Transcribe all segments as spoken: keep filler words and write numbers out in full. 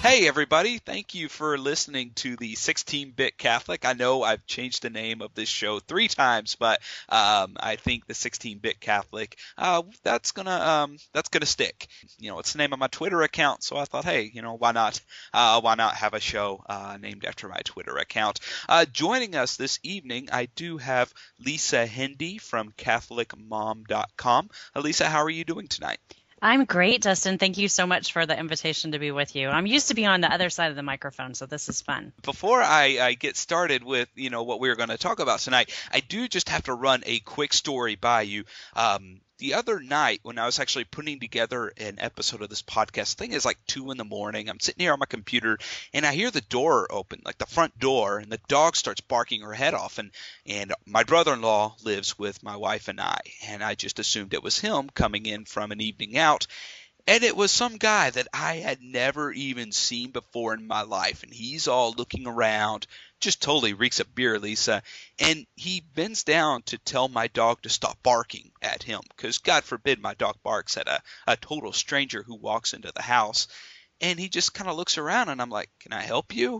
Hey, everybody. Thank you for listening to the sixteen-Bit Catholic. I know I've changed the name of this show three times, but um, I think the sixteen-Bit Catholic, uh, that's gonna um, that's gonna stick. You know, it's the name of my Twitter account, so I thought, hey, you know, why not? Uh, why not have a show uh, named after my Twitter account? Uh, joining us this evening, I do have Lisa Hendy from Catholic Mom dot com. Uh, Lisa, how are you doing tonight? I'm great, Dustin. Thank you so much for the invitation to be with you. I'm used to being on the other side of the microphone, so this is fun. Before I, I get started with, you know, what we're going to talk about tonight, I do just have to run a quick story by you. Um, the other night when I was actually putting together an episode of this podcast, I think it's like two in the morning. I'm sitting here on my computer and I hear the door open, like the front door, and the dog starts barking her head off. And, and my brother-in-law lives with my wife and I, and I just assumed it was him coming in from an evening out. And it was some guy that I had never even seen before in my life. And he's all looking around, just totally reeks of beer, Lisa. And he bends down to tell my dog to stop barking at him, because God forbid my dog barks at a, a total stranger who walks into the house. And he just kind of looks around and I'm like, can I help you?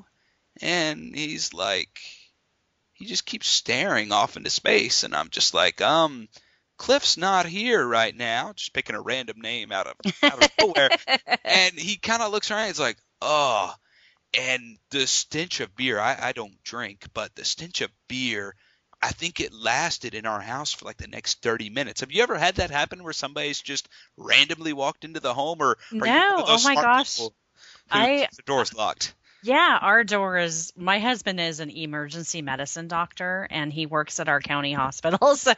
And he's like, he just keeps staring off into space. And I'm just like, um... Cliff's not here right now, just picking a random name out of, out of nowhere. And he kind of looks around, he's like, oh, and the stench of beer, I, I don't drink, but the stench of beer, I think it lasted in our house for like the next thirty minutes. Have you ever had that happen where somebody's just randomly walked into the home? Or No, are you one of those oh my smart gosh. people who I keeps the doors locked? Yeah, our door is, my husband is an emergency medicine doctor and he works at our county hospital. So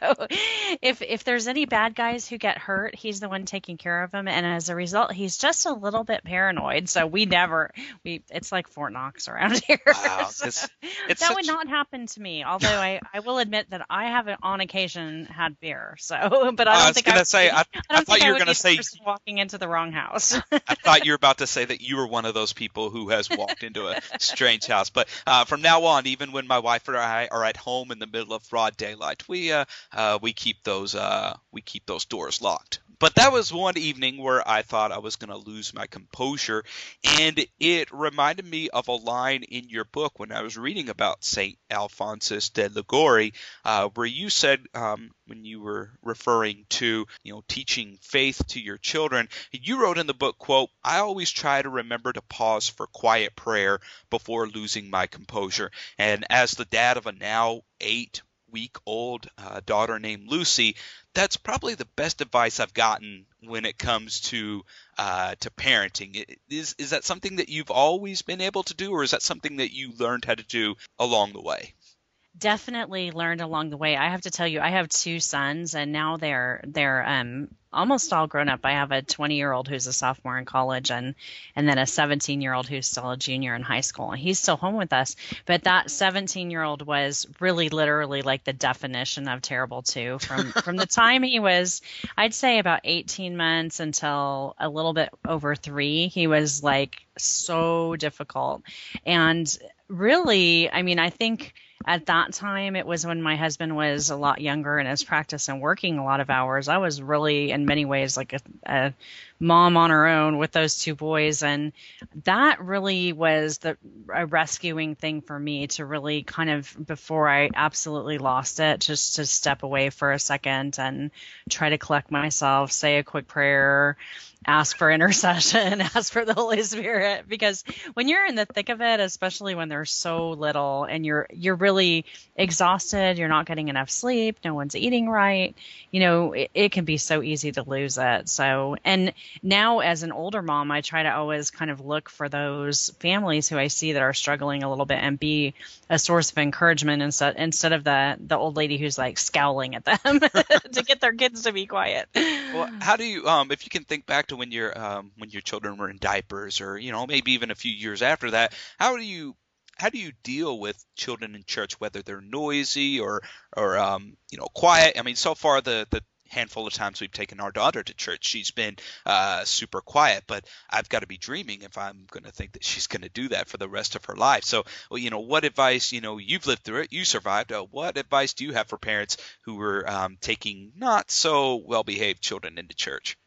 if if there's any bad guys who get hurt, he's the one taking care of them. And as a result, he's just a little bit paranoid. So we never, we it's like Fort Knox around here. Wow, So it's, it's that such... would not happen to me. Although I, I will admit that I have on occasion had beer. So, but I don't I was think going I to say, I, I I don't thought think you I were would going be to the say, person walking into the wrong house. I thought you were about to say that you were one of those people who has walked into a strange house. But uh, from now on, even when my wife or I are at home in the middle of broad daylight, we uh, uh, we keep those uh, we keep those doors locked. But that was one evening where I thought I was going to lose my composure, and it reminded me of a line in your book when I was reading about Saint Alphonsus de Liguori, uh, where you said um, when you were referring to, you know, teaching faith to your children, you wrote in the book, quote, "I always try to remember to pause for quiet prayer before losing my composure." And as the dad of a now eight week old uh, daughter named Lucy, that's probably the best advice I've gotten when it comes to uh, to parenting. Is is that something that you've always been able to do, or is that something that you learned how to do along the way? Definitely learned along the way. I have to tell you, I have two sons, and now they're they're um almost all grown up. I have a twenty year old who's a sophomore in college, and and then a seventeen year old who's still a junior in high school, and he's still home with us. But that seventeen year old was really literally like the definition of terrible too. From from the time he was, I'd say about eighteen months until a little bit over three, he was like so difficult. And really, I mean, I think at that time, it was when my husband was a lot younger and his practice and working a lot of hours. I was really, in many ways, like a, a mom on her own with those two boys. And that really was the a rescuing thing for me to really kind of, before I absolutely lost it, just to step away for a second and try to collect myself, say a quick prayer, ask for intercession, ask for the Holy Spirit, because when you're in the thick of it, especially when they're so little and you're you're really exhausted, you're not getting enough sleep, no one's eating right, you know, it, it can be so easy to lose it. So, and now as an older mom, I try to always kind of look for those families who I see that are struggling a little bit and be a source of encouragement instead instead of the the old lady who's like scowling at them to get their kids to be quiet. Well, how do you, um, if you can think back to when your um, when your children were in diapers, or you know maybe even a few years after that, how do you how do you deal with children in church, whether they're noisy or or um, you know quiet? I mean, so far the the handful of times we've taken our daughter to church, she's been uh, super quiet, but I've got to be dreaming if I'm going to think that she's going to do that for the rest of her life. So, well, you know, what advice, you know, you've lived through it, you survived. Uh, what advice do you have for parents who were um, taking not so well-behaved children into church?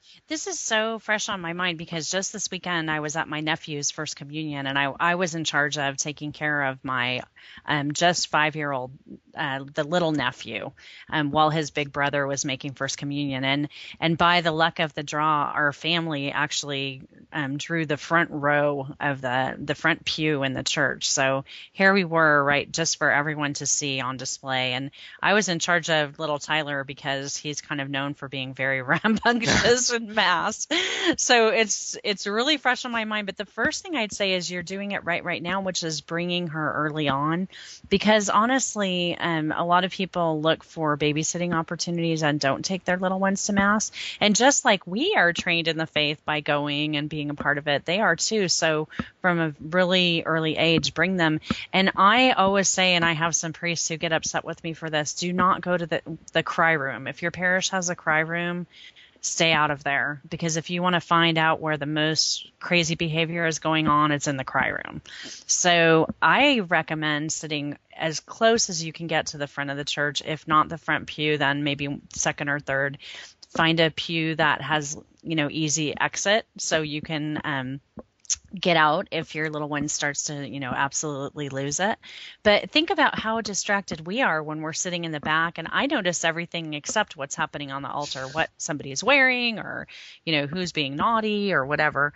This is so fresh on my mind because just this weekend I was at my nephew's first communion, and I, I was in charge of taking care of my um, just five year old, uh, the little nephew, um, while his big brother was making first communion. And, and by the luck of the draw, our family actually um, drew the front row of the, the front pew in the church. So here we were, right, just for everyone to see on display. And I was in charge of little Tyler because he's kind of known for being very rambunctious and Mass. So it's it's really fresh on my mind. But the first thing I'd say is you're doing it right right now, which is bringing her early on, because honestly, um, a lot of people look for babysitting opportunities and don't take their little ones to Mass. And just like we are trained in the faith by going and being a part of it, they are too. So from a really early age, bring them. And I always say, and I have some priests who get upset with me for this, do not go to the the cry room. If your parish has a cry room, stay out of there, because if you want to find out where the most crazy behavior is going on, it's in the cry room. So I recommend sitting as close as you can get to the front of the church. If not the front pew, then maybe second or third. Find a pew that has, you know, easy exit so you can um, get out if your little one starts to, you know, absolutely lose it. But think about how distracted we are when we're sitting in the back, and I notice everything except what's happening on the altar, what somebody is wearing, or, you know, who's being naughty or whatever.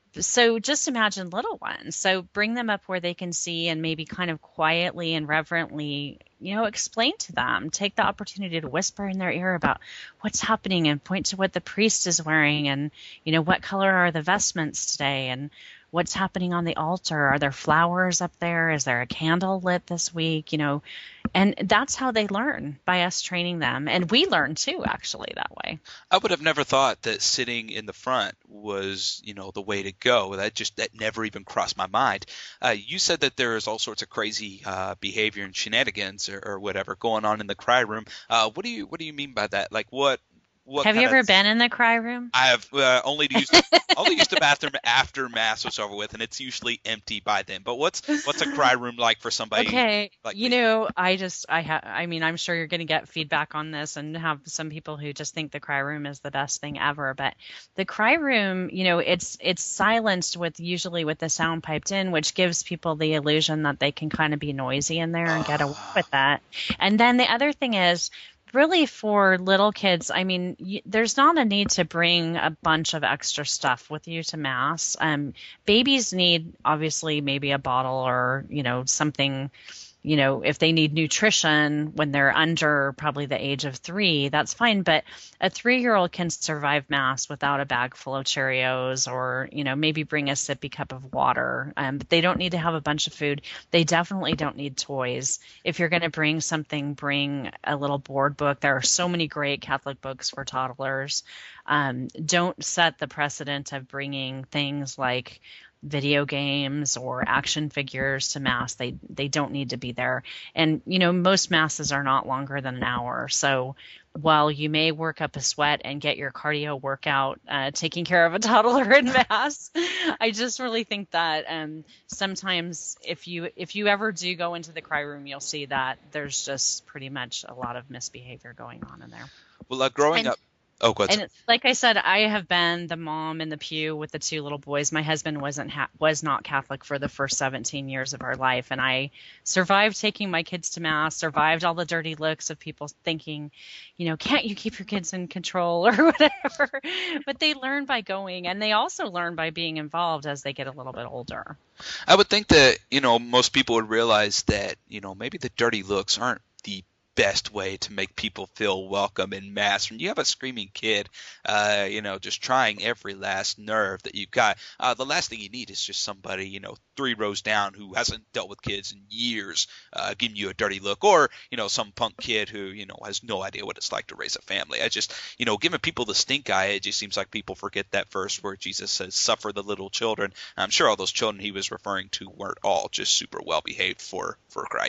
So just imagine little ones. So bring them up where they can see, and maybe kind of quietly and reverently, you know, explain to them. Take the opportunity to whisper in their ear about what's happening and point to what the priest is wearing, and, you know, what color are the vestments today, and what's happening on the altar. Are there flowers up there? Is there a candle lit this week? You know, and that's how they learn, by us training them. And we learn too, actually, that way. I would have never thought that sitting in the front was, you know, the way to go. That just, that never even crossed my mind. Uh, you said that there is all sorts of crazy uh, behavior and shenanigans or, or whatever going on in the cry room. Uh, what do you, what do you mean by that? Like what? What have you ever of, been in the cry room? I have uh, only used only used the bathroom after Mass was over with, and it's usually empty by then. But what's what's a cry room like for somebody? Okay, like you me? know, I just I have I mean, I'm sure you're going to get feedback on this, and have some people who just think the cry room is the best thing ever. But the cry room, you know, it's it's silenced with usually with the sound piped in, which gives people the illusion that they can kind of be noisy in there and uh. get away with that. And then the other thing is, really for little kids, I mean, y- there's not a need to bring a bunch of extra stuff with you to Mass. Um, babies need, obviously, maybe a bottle or, you know, something, you know, if they need nutrition when they're under probably the age of three, that's fine. But a three-year-old can survive Mass without a bag full of Cheerios, or, you know, maybe bring a sippy cup of water. Um, but they don't need to have a bunch of food. They definitely don't need toys. If you're going to bring something, bring a little board book. There are so many great Catholic books for toddlers. Um, don't set the precedent of bringing things like video games or action figures to Mass. They they don't need to be there. And, you know, most Masses are not longer than an hour. So while you may work up a sweat and get your cardio workout uh, taking care of a toddler in Mass, I just really think that um, sometimes if you if you ever do go into the cry room, you'll see that there's just pretty much a lot of misbehavior going on in there. Well, uh, growing and, up. Oh, go ahead. And like I said, I have been the mom in the pew with the two little boys. My husband wasn't ha- was not Catholic for the first seventeen years of our life, and I survived taking my kids to Mass, survived all the dirty looks of people thinking, you know, can't you keep your kids in control or whatever? But they learn by going, and they also learn by being involved as they get a little bit older. I would think that, you know, most people would realize that, you know, maybe the dirty looks aren't the best way to make people feel welcome in Mass. When you have a screaming kid, uh, you know, just trying every last nerve that you've got, uh, the last thing you need is just somebody, you know, three rows down who hasn't dealt with kids in years, uh, giving you a dirty look, or, you know, some punk kid who, you know, has no idea what it's like to raise a family. I just, you know, giving people the stink eye, it just seems like people forget that verse where Jesus says, suffer the little children. I'm sure all those children he was referring to weren't all just super well behaved for, for Christ.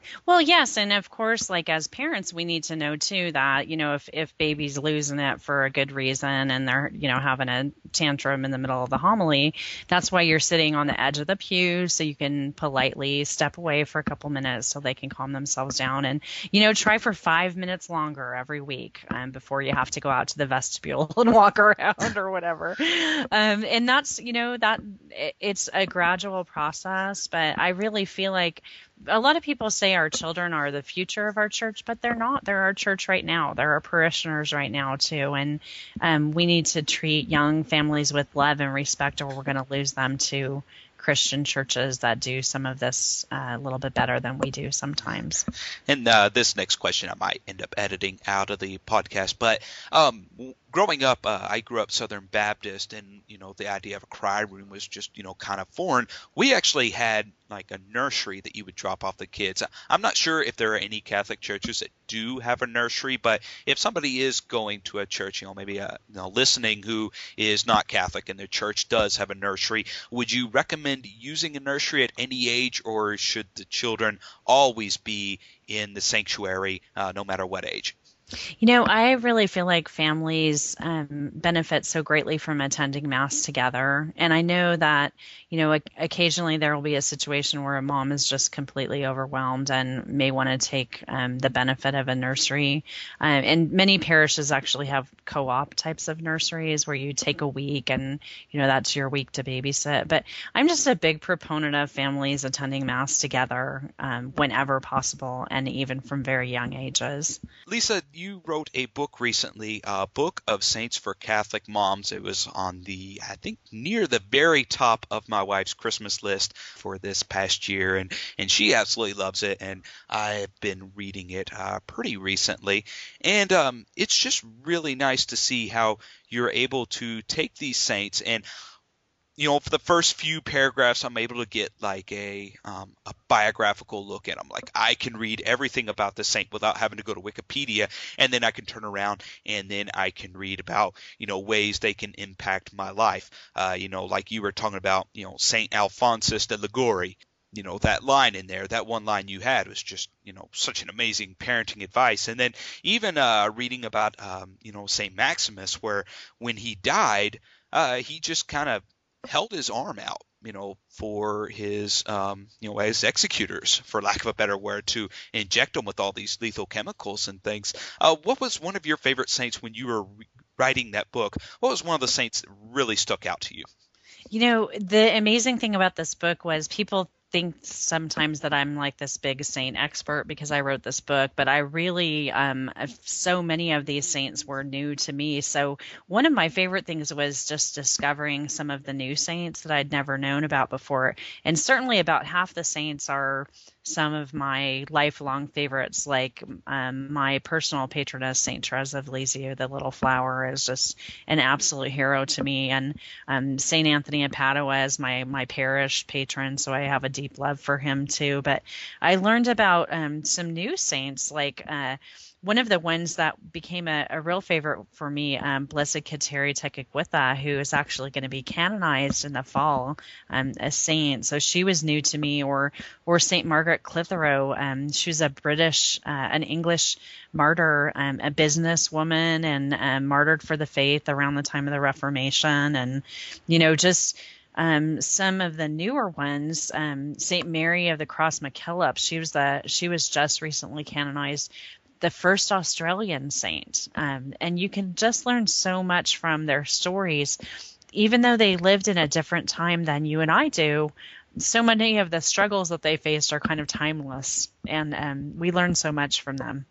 Well, yes, and of course, like as parents, we need to know too that, you know, if if baby's losing it for a good reason and they're, you know, having a tantrum in the middle of the homily, that's why you're sitting on the edge of the pew so you can politely step away for a couple minutes so they can calm themselves down and, you know, try for five minutes longer every week um, before you have to go out to the vestibule and walk around or whatever. Um, and that's, you know, that it, it's a gradual process, but I really feel like a lot of people say our children are the future of our church, but they're not. They're our church right now. They're our parishioners right now, too. And um, we need to treat young families with love and respect, or we're going to lose them to Christian churches that do some of this uh, a little bit better than we do sometimes. And uh, this next question I might end up editing out of the podcast, but um, growing up, uh, I grew up Southern Baptist, and you know the idea of a cry room was just you know kind of foreign. We actually had like a nursery that you would drop off the kids. I'm not sure if there are any Catholic churches that do have a nursery, but if somebody is going to a church, you know, maybe a, you know, listening who is not Catholic and their church does have a nursery, would you recommend using a nursery at any age, or should the children always be in the sanctuary uh, no matter what age? You know, I really feel like families um, benefit so greatly from attending Mass together. And I know that, you know, occasionally there will be a situation where a mom is just completely overwhelmed and may want to take um, the benefit of a nursery. Um, and many parishes actually have co-op types of nurseries where you take a week and, you know, that's your week to babysit. But I'm just a big proponent of families attending Mass together um, whenever possible, and even from very young ages. Lisa, you wrote a book recently, a book of saints for Catholic moms. It was on the, I think, near the very top of my wife's Christmas list for this past year, and, and she absolutely loves it, and I've been reading it uh, pretty recently. And um, it's just really nice to see how you're able to take these saints and you know, for the first few paragraphs, I'm able to get like a um, a biographical look at them. Like I can read everything about the saint without having to go to Wikipedia, and then I can turn around and then I can read about, you know, ways they can impact my life. Uh, you know, like you were talking about, you know, Saint Alphonsus de Liguori. You know, that line in there, that one line you had was just, you know, such an amazing parenting advice. And then even uh, reading about, um, you know, Saint Maximus, where when he died, uh, he just kind of held his arm out, you know, for his, um, you know, as executors, for lack of a better word, to inject them with all these lethal chemicals and things. Uh, what was one of your favorite saints when you were re- writing that book? What was one of the saints that really stuck out to you? You know, the amazing thing about this book was people think sometimes that I'm like this big saint expert because I wrote this book, but I really, um, so many of these saints were new to me. So one of my favorite things was just discovering some of the new saints that I'd never known about before. And certainly about half the saints are some of my lifelong favorites, like um, my personal patroness, Saint Therese of Lisieux, the little flower, is just an absolute hero to me. And um, Saint Anthony of Padua is my, my parish patron, so I have a deep love for him too. But I learned about um, some new saints, like uh, one of the ones that became a, a real favorite for me, um, Blessed Kateri Tekakwitha, who is actually going to be canonized in the fall, um, a saint. So she was new to me. Or or Saint Margaret Clitheroe. Um, she was a British, uh, an English martyr, um, a businesswoman, and um, martyred for the faith around the time of the Reformation. And, you know, just Um, some of the newer ones, um, Saint Mary of the Cross MacKillop, she was the she was just recently canonized, the first Australian saint. Um, and you can just learn so much from their stories, even though they lived in a different time than you and I do. So many of the struggles that they faced are kind of timeless, and um, we learn so much from them.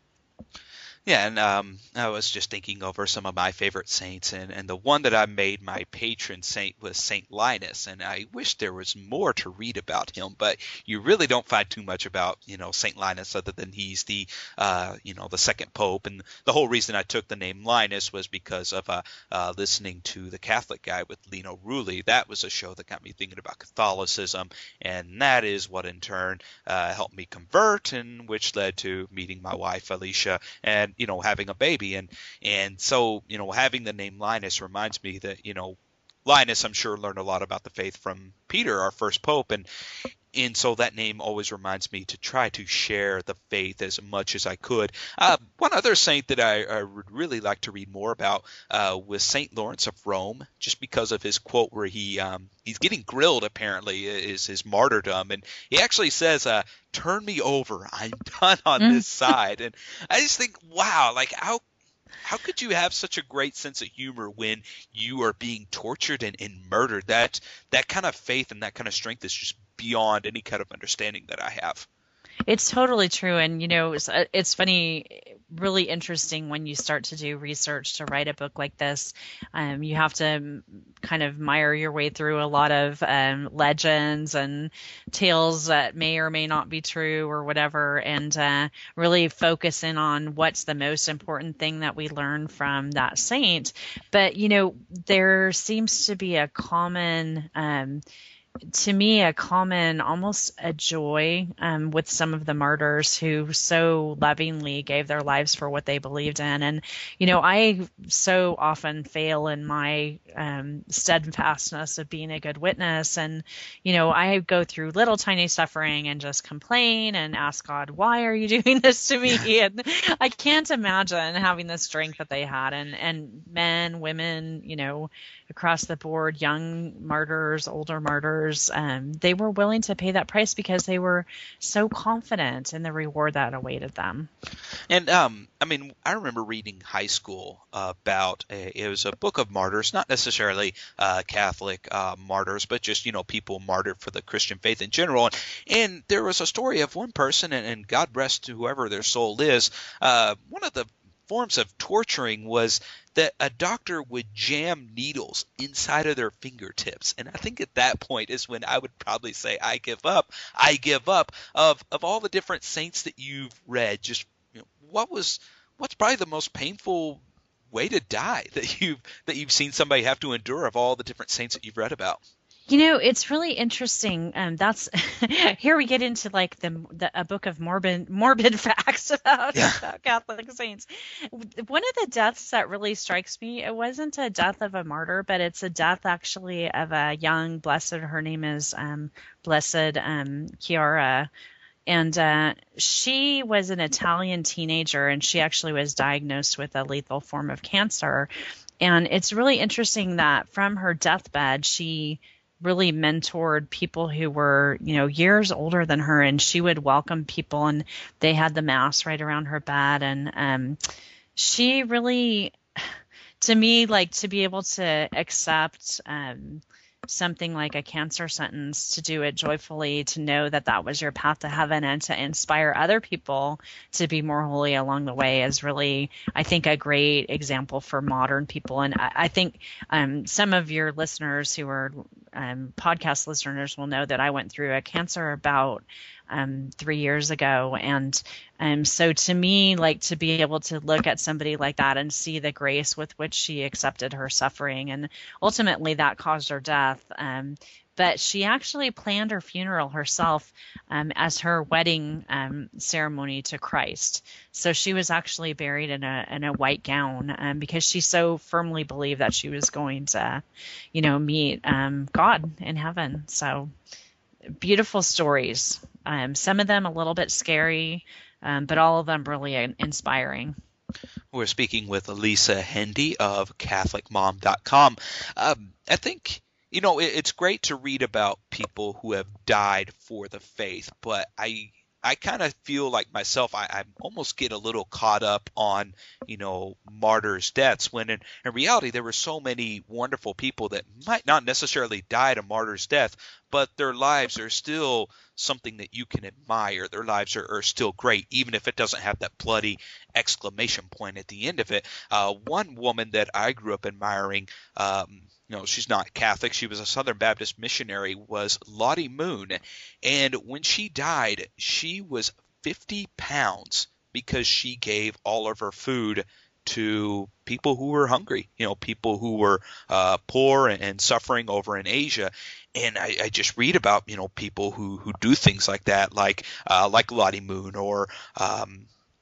Yeah, and um, I was just thinking over some of my favorite saints, and, and the one that I made my patron saint was Saint Linus, and I wish there was more to read about him, but you really don't find too much about, you know, Saint Linus other than he's the, uh, you know, the second pope, and the whole reason I took the name Linus was because of uh, uh, listening to The Catholic Guy with Lino Rulli. That was a show that got me thinking about Catholicism, and that is what in turn uh, helped me convert, and which led to meeting my wife, Alicia, and you know, having a baby. And, and so, you know, having the name Linus reminds me that, you know, Linus, I'm sure, learned a lot about the faith from Peter, our first pope. And And so that name always reminds me to try to share the faith as much as I could. Uh, one other saint that I, I would really like to read more about uh, was Saint Lawrence of Rome, just because of his quote where he um, he's getting grilled, apparently, is his martyrdom. And he actually says, uh, turn me over. I'm done on Mm. this side. And I just think, wow, like how How could you have such a great sense of humor when you are being tortured and, and murdered? That that kind of faith and that kind of strength is just beyond any kind of understanding that I have. It's totally true. And, you know, it's, uh, it's funny, really interesting when you start to do research to write a book like this. Um, you have to um, kind of mire your way through a lot of um, legends and tales that may or may not be true or whatever, and uh, really focus in on what's the most important thing that we learn from that saint. But, you know, there seems to be a common um to me, a common, almost a joy um, with some of the martyrs who so lovingly gave their lives for what they believed in. And, you know, I so often fail in my um, steadfastness of being a good witness. And, you know, I go through little tiny suffering and just complain and ask God, why are you doing this to me? And I can't imagine having the strength that they had. And, and men, women, you know, across the board, young martyrs, older martyrs, um, they were willing to pay that price because they were so confident in the reward that awaited them. And um, I mean, I remember reading high school uh, about a, it was a book of martyrs, not necessarily uh, Catholic uh, martyrs, but just, you know, people martyred for the Christian faith in general. And, and there was a story of one person, and, and God rest whoever their soul is. Uh, one of the forms of torturing was that a doctor would jam needles inside of their fingertips. And I think at that point is when I would probably say, I give up. I give up. Of of all the different saints that you've read, just you know, what was what's probably the most painful way to die that you've that you've seen somebody have to endure of all the different saints that you've read about? You know, it's really interesting. Um, that's here we get into like the, the a book of morbid morbid facts about, Yeah. about Catholic saints. One of the deaths that really strikes me, it wasn't a death of a martyr, but it's a death actually of a young blessed. Her name is um, Blessed um, Chiara. And uh, she was an Italian teenager, and she actually was diagnosed with a lethal form of cancer. And it's really interesting that from her deathbed, she really mentored people who were, you know, years older than her, and she would welcome people, and they had the mass right around her bed. And um, she really, to me, like to be able to accept um, something like a cancer sentence, to do it joyfully, to know that that was your path to heaven, and to inspire other people to be more holy along the way is really, I think, a great example for modern people. And I, I think um, some of your listeners who are um, podcast listeners will know that I went through a cancer bout um, three years ago. And um, so to me, like to be able to look at somebody like that and see the grace with which she accepted her suffering, and ultimately that caused her death. Um, but she actually planned her funeral herself um, as her wedding um, ceremony to Christ. So she was actually buried in a in a white gown um, because she so firmly believed that she was going to, you know, meet um, God in heaven. So beautiful stories. Um, some of them a little bit scary, um, but all of them really inspiring. We're speaking with Lisa Hendy of Catholic Mom dot com. Um, I think, you know, it, it's great to read about people who have died for the faith, but I I kind of feel like myself, I, I almost get a little caught up on, you know, martyrs' deaths, when in, in reality there were so many wonderful people that might not necessarily die a martyr's death, but their lives are still something that you can admire. Their lives are, are still great, even if it doesn't have that bloody exclamation point at the end of it. Uh, one woman that I grew up admiring, um, you know, she's not Catholic, she was a Southern Baptist missionary, was Lottie Moon. And when she died, she was fifty pounds because she gave all of her food to people who were hungry, you know, people who were uh, poor and, and suffering over in Asia. And I, I just read about, you know, people who, who do things like that, like uh, like Lottie Moon, or um,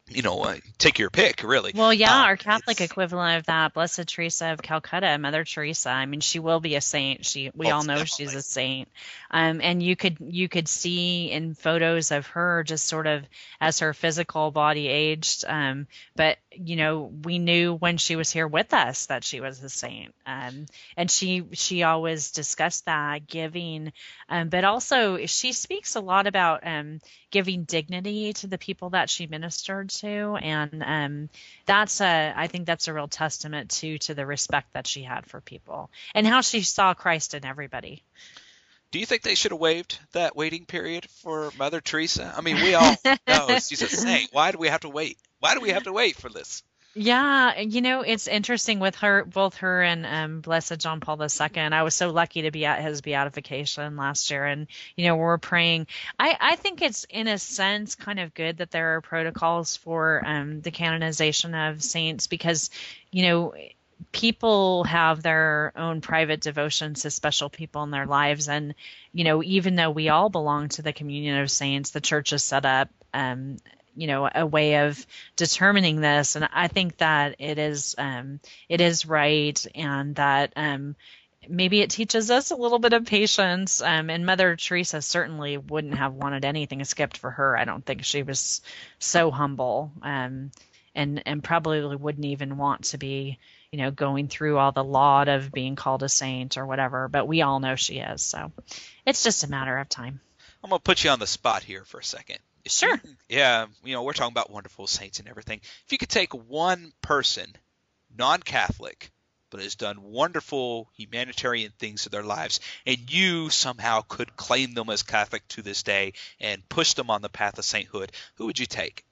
you know, uh, take your pick, really. Well, yeah, Um, our Catholic it's equivalent of that, Blessed Teresa of Calcutta, Mother Teresa. I mean, she will be a saint. She, we all most know she's definitely. a saint. Um, and you could you could see in photos of her just sort of as her physical body aged. Um, but you know, we knew when she was here with us that she was a saint. Um, and she she always discussed that giving, um, but also she speaks a lot about um, giving dignity to the people that she ministered to, and um, that's a I think that's a real testament to to the respect that she had for people and how she saw Christ in everybody. Do you think they should have waived that waiting period for Mother Teresa? I mean, we all know she's a saint. Why do we have to wait? Why do we have to wait for this? Yeah, you know, it's interesting with her, both her and um, Blessed John Paul the Second. I was so lucky to be at his beatification last year, and you know, we're praying. I I think it's in a sense kind of good that there are protocols for um, the canonization of saints because, you know, people have their own private devotions to special people in their lives, and you know, even though we all belong to the communion of saints, the church is set up um you know a way of determining this, and I think that it is um it is right, and that um maybe it teaches us a little bit of patience, um and Mother Teresa certainly wouldn't have wanted anything skipped for her. I don't think she was so humble, um and and probably wouldn't even want to be you know going through all the laud of being called a saint or whatever, but we all know she is, so it's just a matter of time. I'm gonna put you on the spot here for a second. If Sure. you, yeah, you know, we're talking about wonderful saints and everything. If you could take one person, non-Catholic, but has done wonderful humanitarian things in their lives, and you somehow could claim them as Catholic to this day and push them on the path of sainthood, who would you take?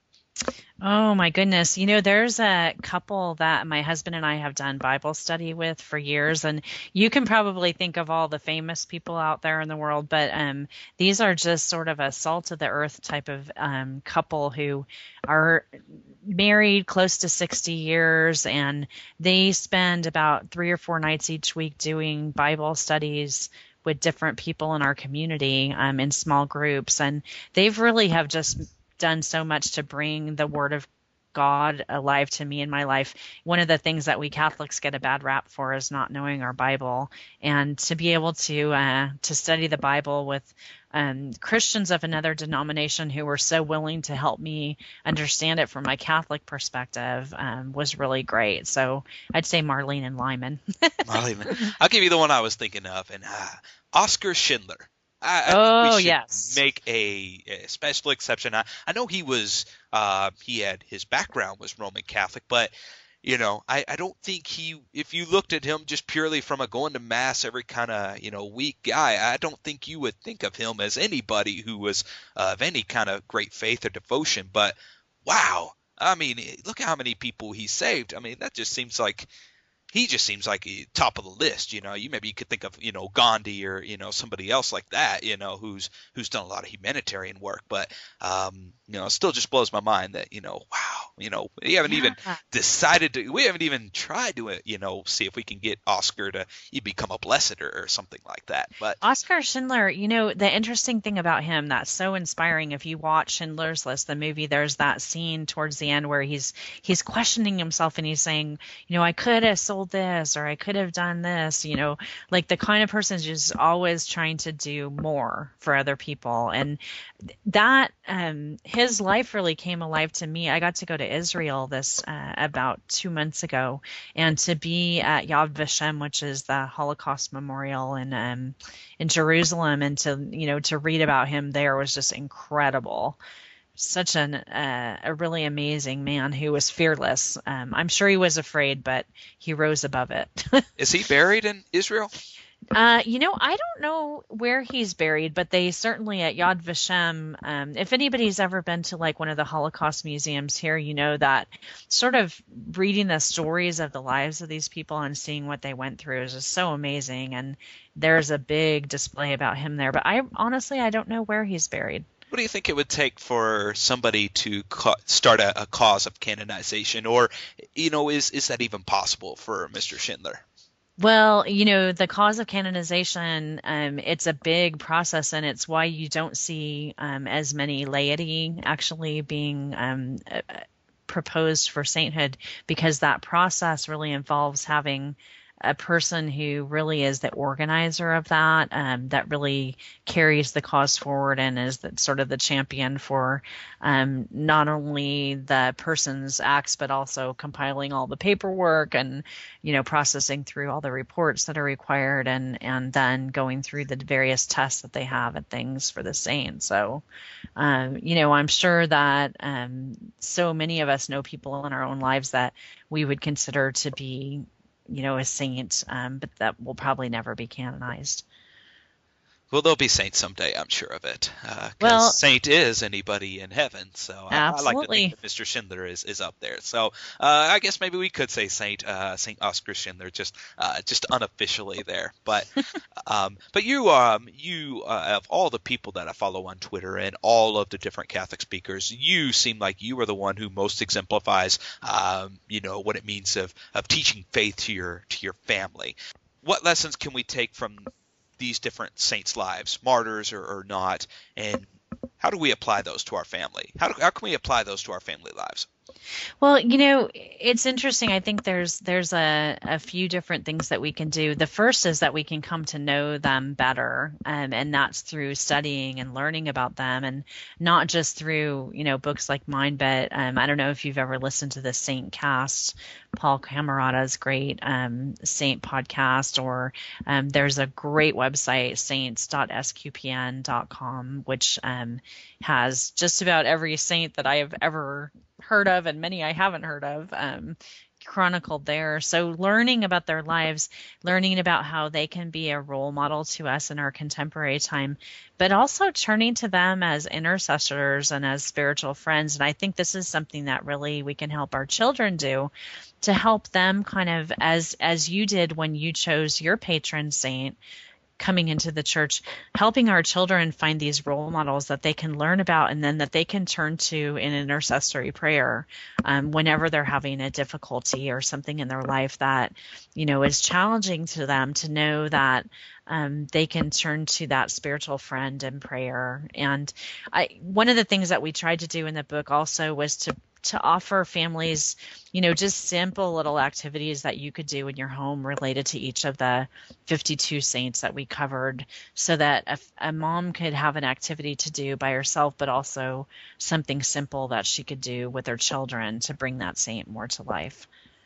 Oh my goodness. You know, there's a couple that my husband and I have done Bible study with for years, and you can probably think of all the famous people out there in the world, but um, these are just sort of a salt of the earth type of um, couple who are married close to sixty years, and they spend about three or four nights each week doing Bible studies with different people in our community um, in small groups, and they've really have just done so much to bring the Word of God alive to me in my life. One of the things that we Catholics get a bad rap for is not knowing our Bible, and to be able to uh, to study the Bible with um, Christians of another denomination who were so willing to help me understand it from my Catholic perspective um, was really great. So I'd say Marlene and Lyman. Marlene. I'll give you the one I was thinking of, and uh, Oscar Schindler. I, I oh think we should yes, make a, a special exception. I, I know he was uh, he had his background was Roman Catholic, but you know I, I don't think he. If you looked at him just purely from a going to mass every kind of you know weak guy, I don't think you would think of him as anybody who was uh, of any kind of great faith or devotion. But wow, I mean, look how many people he saved. I mean, that just seems like. He just seems like a top of the list, you know. You maybe you could think of, you know, Gandhi or you know somebody else like that, you know, who's who's done a lot of humanitarian work. But um, you know, it still just blows my mind that you know, wow, you know, we haven't yeah. even decided to, we haven't even tried to, you know, see if we can get Oscar to become a blessed or, or something like that. But Oscar Schindler, you know, the interesting thing about him that's so inspiring, if you watch Schindler's List, the movie, there's that scene towards the end where he's he's questioning himself and he's saying, you know, I could have sold this or I could have done this, you know, like the kind of person who's just always trying to do more for other people. And that um his life really came alive to me. I got to go to Israel this uh, about two months ago, and to be at Yad Vashem, which is the Holocaust memorial in um in Jerusalem, and to you know to read about him there was just incredible. Such an uh, a really amazing man who was fearless. Um, I'm sure he was afraid, but he rose above it. is he buried in Israel? Uh, you know, I don't know where he's buried, but they certainly at Yad Vashem, um, if anybody's ever been to like one of the Holocaust museums here, you know that sort of reading the stories of the lives of these people and seeing what they went through is just so amazing. And there's a big display about him there, but I honestly, I don't know where he's buried. What do you think it would take for somebody to ca- start a, a cause of canonization, or, you know, is is that even possible for Mister Schindler? Well, you know, the cause of canonization, um, it's a big process, and it's why you don't see um, as many laity actually being um, proposed for sainthood, because that process really involves having a person who really is the organizer of that, um, that really carries the cause forward and is the, sort of the champion for um, not only the person's acts, but also compiling all the paperwork and, you know, processing through all the reports that are required, and, and then going through the various tests that they have and things for the saint. So, um, you know, I'm sure that um, so many of us know people in our own lives that we would consider to be, you know, a saint, um, but that will probably never be canonized. Well, they'll be saints someday, I'm sure of it. Because uh, well, saint is anybody in heaven, so I, I like to think that Mister Schindler is, is up there. So uh, I guess maybe we could say Saint uh, Saint Oscar Schindler, just uh, just unofficially there. But um, but you um you uh, of all the people that I follow on Twitter and all of the different Catholic speakers, you seem like you are the one who most exemplifies um, you know what it means of of teaching faith to your to your family. What lessons can we take from these different saints' lives, martyrs or, or not, and how do we apply those to our family? How do, how can we apply those to our family lives? Well, you know, it's interesting. I think there's there's a, a few different things that we can do. The first is that we can come to know them better, um, and that's through studying and learning about them, and not just through, you know, books like mine. But um, I don't know if you've ever listened to the Saint Cast, Paul Camerata's great um, Saint podcast, or um, there's a great website, saints dot s q p n dot com, which um, has just about every saint that I have ever heard of, and many I haven't heard of, um, chronicled there. So learning about their lives, learning about how they can be a role model to us in our contemporary time, but also turning to them as intercessors and as spiritual friends. And I think this is something that really we can help our children do, to help them kind of, as as you did when you chose your patron saint coming into the church, helping our children find these role models that they can learn about, and then that they can turn to in intercessory prayer um, whenever they're having a difficulty or something in their life that, you know, is challenging to them, to know that um, they can turn to that spiritual friend in prayer. And I, one of the things that we tried to do in the book also was to to offer families, you know, just simple little activities that you could do in your home related to each of the fifty-two saints that we covered, so that a, a mom could have an activity to do by herself, but also something simple that she could do with her children to bring that saint more to life.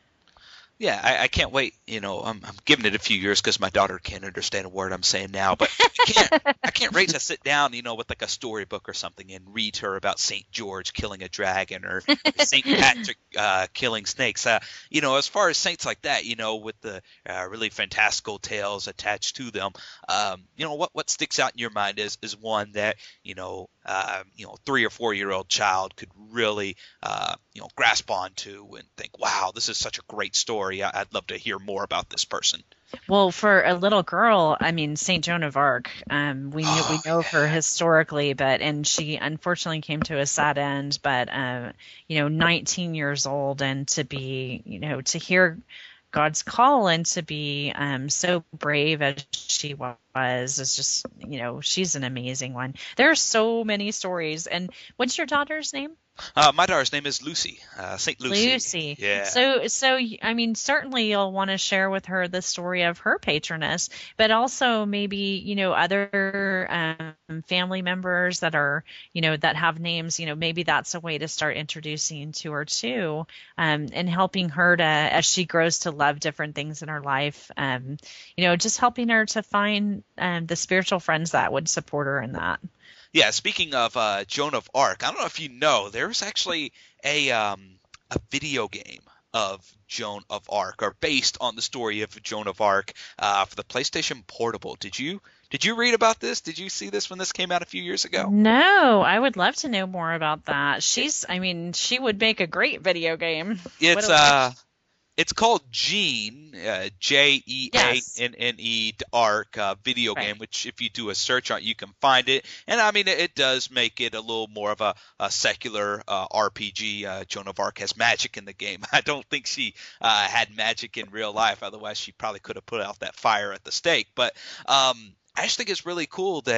Yeah, I, I can't wait. You know, I'm, I'm giving it a few years because my daughter can't understand a word I'm saying now. But I can't, I can't wait to sit down, you know, with like a storybook or something and read her about Saint George killing a dragon, or Saint Patrick uh, killing snakes. Uh, you know, as far as saints like that, you know, with the uh, really fantastical tales attached to them, um, you know, what what sticks out in your mind is is one that, you know, uh, you know, three or four year old child could really, uh, you know, grasp onto and think, wow, this is such a great story. I'd love to hear more about this person. Well, for a little girl, I mean, Saint Joan of Arc, um, we knew, oh, we know yeah. her historically, but, and she unfortunately came to a sad end, but, uh, you know, nineteen years old, and to be, you know, to hear God's call and to be um, so brave as she was is just, you know, she's an amazing one. There are so many stories. And what's your daughter's name? Uh, my daughter's name is Lucy, uh, Saint Lucy. Lucy. Yeah. So, so I mean, certainly you'll want to share with her the story of her patroness, but also maybe, you know, other um, family members that are, you know, that have names, you know, maybe that's a way to start introducing to her too, um, and helping her to, as she grows to love different things in her life, um, you know, just helping her to find um, the spiritual friends that would support her in that. Yeah, speaking of uh, Joan of Arc, I don't know if you know, there's actually a um, a video game of Joan of Arc, or based on the story of Joan of Arc, uh, for the PlayStation Portable. Did you did you read about this? Did you see this when this came out a few years ago? No, I would love to know more about that. She's, I mean, she would make a great video game. It's uh. It's called Gene, uh, J E A N N E, Arc, uh, video right. game, which if you do a search on it, you can find it. And, I mean, it, it does make it a little more of a, a secular uh, R P G. Uh, Joan of Arc has magic in the game. I don't think she uh, had magic in real life. Otherwise, she probably could have put out that fire at the stake. But um, I just think it's really cool that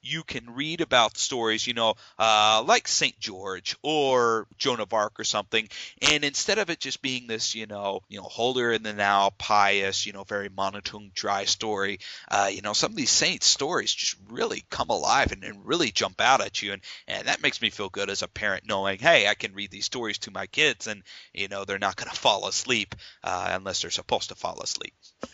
you can read about stories, you know, uh, like Saint George or Joan of Arc or something, and instead of it just being this, you know, you know, holier in the now, pious, you know, very monotone, dry story, uh, you know, some of these saints' stories just really come alive and, and really jump out at you, and and that makes me feel good as a parent, knowing, hey, I can read these stories to my kids, and you know, they're not going to fall asleep uh, unless they're supposed to fall asleep.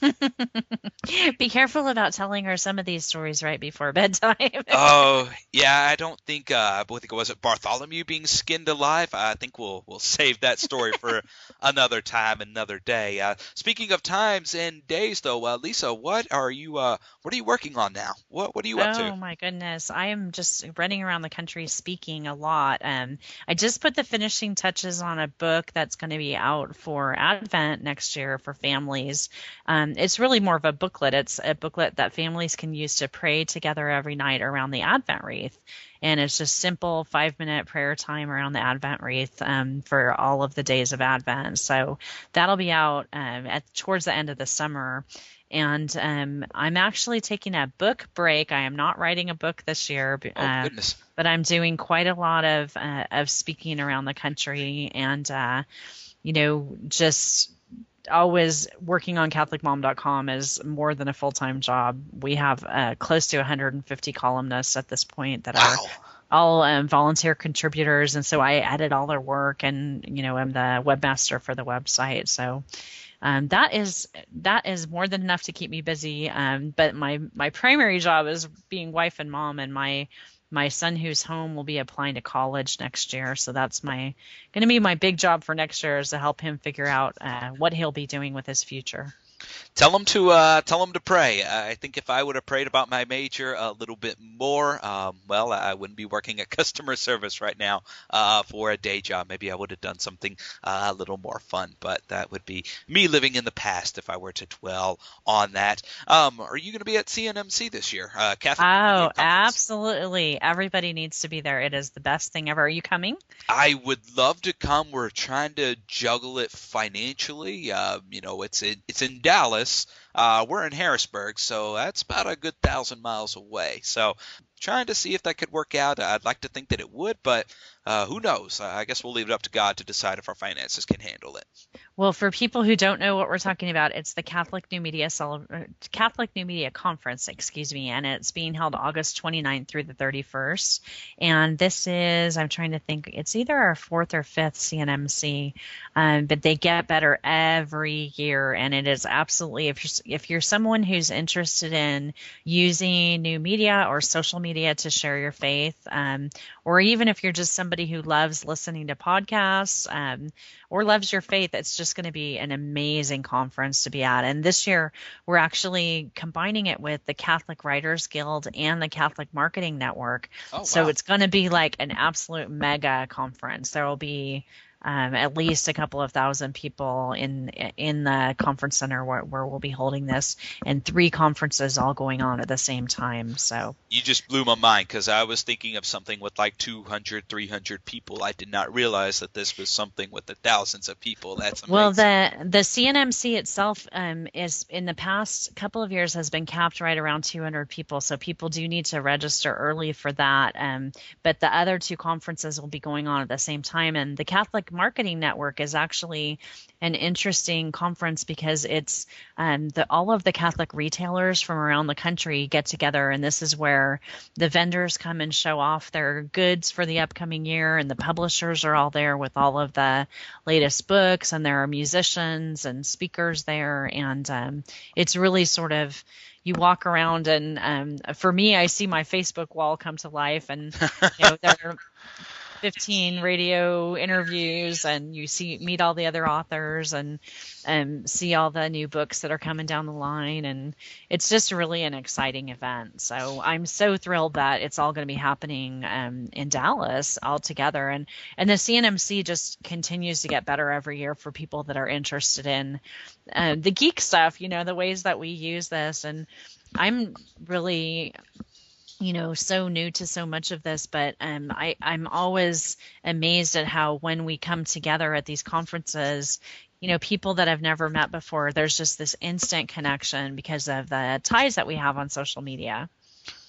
Be careful about telling her some of these stories right before bedtime. Oh, yeah, I don't think, uh, I think, was it Bartholomew being skinned alive? I think we'll we'll save that story for another time, another day. Uh, speaking of times and days, though, uh, Lisa, what are you uh, what are you working on now? What what are you up to? Oh my goodness. I am just running around the country speaking a lot. Um, I just put the finishing touches on a book that's going to be out for Advent next year for families. Um, it's really more of a booklet. It's a booklet that families can use to pray together every night around the Advent wreath. And it's just simple five-minute prayer time around the Advent wreath um, for all of the days of Advent. So that'll be out um, at towards the end of the summer. And um, I'm actually taking a book break. I am not writing a book this year, uh, Oh, goodness. but I'm doing quite a lot of uh, of speaking around the country, and uh, you know, just always working on Catholic Mom dot com is more than a full-time job. We have uh, close to one hundred fifty columnists at this point that Wow. are all um, volunteer contributors, and so I edit all their work, and you know, I'm the webmaster for the website. So um, that is that is more than enough to keep me busy. Um, but my my primary job is being wife and mom, and my my son who's home will be applying to college next year. So that's my going to be my big job for next year, is to help him figure out uh, what he'll be doing with his future. Tell them to uh, tell them to pray. I think if I would have prayed about my major a little bit more, um, well, I wouldn't be working at customer service right now uh, for a day job. Maybe I would have done something uh, a little more fun, but that would be me living in the past if I were to dwell on that. Um, are you going to be at C N M C this year? Uh, Catholic Media Oh, Conference? absolutely. Everybody needs to be there. It is the best thing ever. Are you coming? I would love to come. We're trying to juggle it financially. Uh, you know, it's in, it's in Dallas. Uh, we're in Harrisburg, so that's about a good thousand miles away. So trying to see if that could work out. I'd like to think that it would, but uh, who knows? Uh, I guess we'll leave it up to God to decide if our finances can handle it. Well, for people who don't know what we're talking about, it's the Catholic New Media Cele- Catholic New Media Conference, excuse me, and it's being held August twenty-ninth through the thirty-first. And this is, I'm trying to think, it's either our fourth or fifth C N M C, um, but they get better every year. And it is absolutely, if you're, if you're someone who's interested in using new media or social media to share your faith, um, or even if you're just somebody who loves listening to podcasts, um, or loves your faith, it's just going to be an amazing conference to be at. And this year, we're actually combining it with the Catholic Writers Guild and the Catholic Marketing Network. Oh, wow. So it's going to be like an absolute mega conference. There will be um, at least a couple of thousand people in in the conference center where, where we'll be holding this, and three conferences all going on at the same time. So you just blew my mind, because I was thinking of something with like two hundred, three hundred people. I did not realize that this was something with the thousands of people. That's amazing. Well, the the C N M C itself um, is in the past couple of years has been capped right around two hundred people. So people do need to register early for that. Um, but the other two conferences will be going on at the same time. And the Catholic Marketing Network is actually an interesting conference because it's um, the, all of the Catholic retailers from around the country get together. And this is where the vendors come and show off their goods for the upcoming year. And the publishers are all there with all of the latest books, and there are musicians and speakers there. And um, it's really sort of, you walk around and um, for me, I see my Facebook wall come to life, and you know, there are fifteen radio interviews, and you see meet all the other authors, and um, see all the new books that are coming down the line, and it's just really an exciting event. So I'm so thrilled that it's all going to be happening um, in Dallas all together, and and the C N M C just continues to get better every year for people that are interested in uh, the geek stuff, you know, the ways that we use this. And I'm really, you know, so new to so much of this, but um, I, I'm always amazed at how when we come together at these conferences, you know, people that I've never met before, there's just this instant connection because of the ties that we have on social media.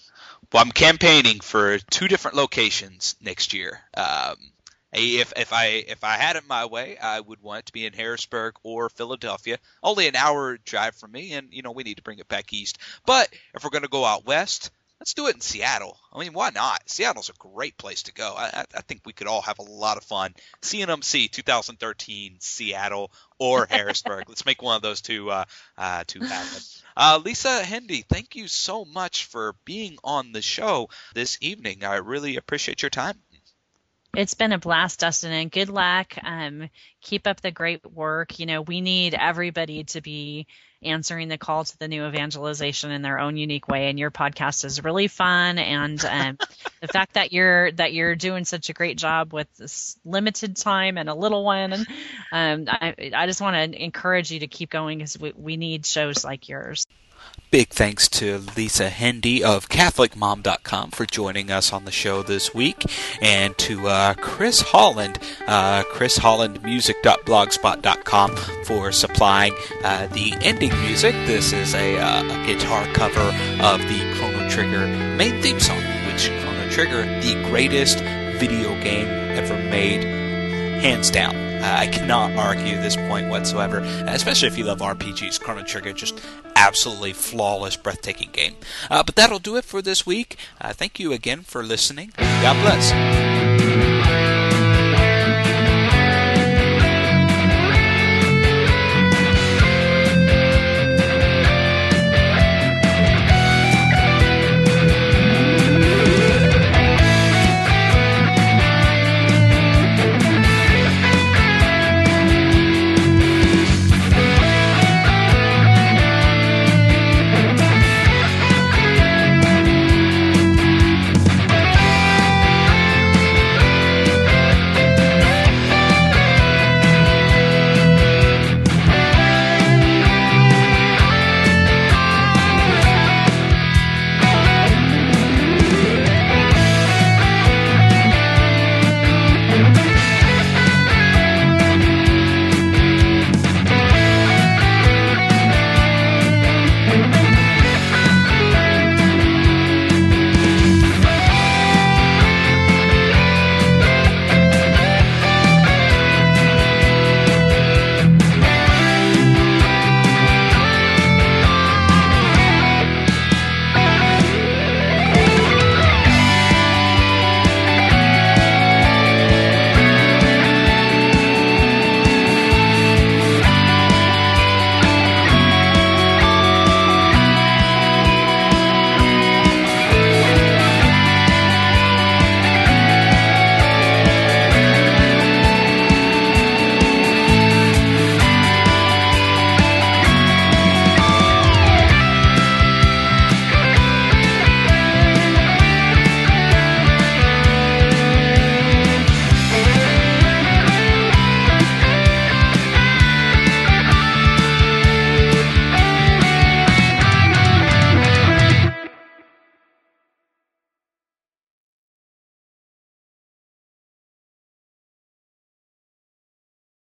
Well, I'm campaigning for two different locations next year. Um, if if I if I had it my way, I would want it to be in Harrisburg or Philadelphia. Only an hour drive from me, and you know we need to bring it back east. But if we're going to go out west, let's do it in Seattle. I mean, why not? Seattle's a great place to go. I, I think we could all have a lot of fun. C N M C twenty thirteen, Seattle or Harrisburg. Let's make one of those two uh, uh, two happen. Uh, Lisa Hendey, thank you so much for being on the show this evening. I really appreciate your time. It's been a blast, Dustin, and good luck. Um, keep up the great work. You know, we need everybody to be answering the call to the new evangelization in their own unique way, and your podcast is really fun. And um, the fact that you're that you're doing such a great job with this limited time and a little one, and um, I, I just want to encourage you to keep going because we, we need shows like yours. Big thanks to Lisa Hendey of Catholic Mom dot com for joining us on the show this week, and to uh, Chris Holland, uh, Chris Holland Music dot blogspot dot com for supplying uh, the ending music. This is a, uh, a guitar cover of the Chrono Trigger main theme song, which Chrono Trigger, the greatest video game ever made, hands down. Uh, I cannot argue this point whatsoever, especially if you love R P Gs. Chrono Trigger, just absolutely flawless, breathtaking game. Uh, but that'll do it for this week. Uh, thank you again for listening. God bless.